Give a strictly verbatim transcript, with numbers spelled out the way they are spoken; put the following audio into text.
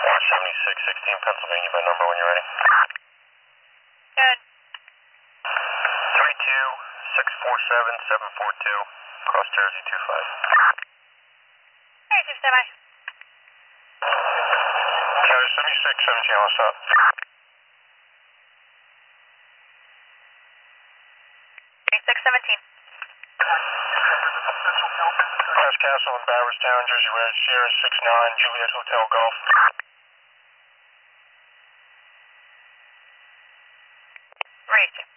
seventy-six sixteen Pennsylvania by number when you're ready. Good. three two six four seven seven four two, cross Jersey two five. Hey, two semi. Charlie seventy-six seventeen, what's up? six seventeen. Cross Castle in Barberstown, Jersey Red, Sierra six nine, Juliet Hotel Golf. Right.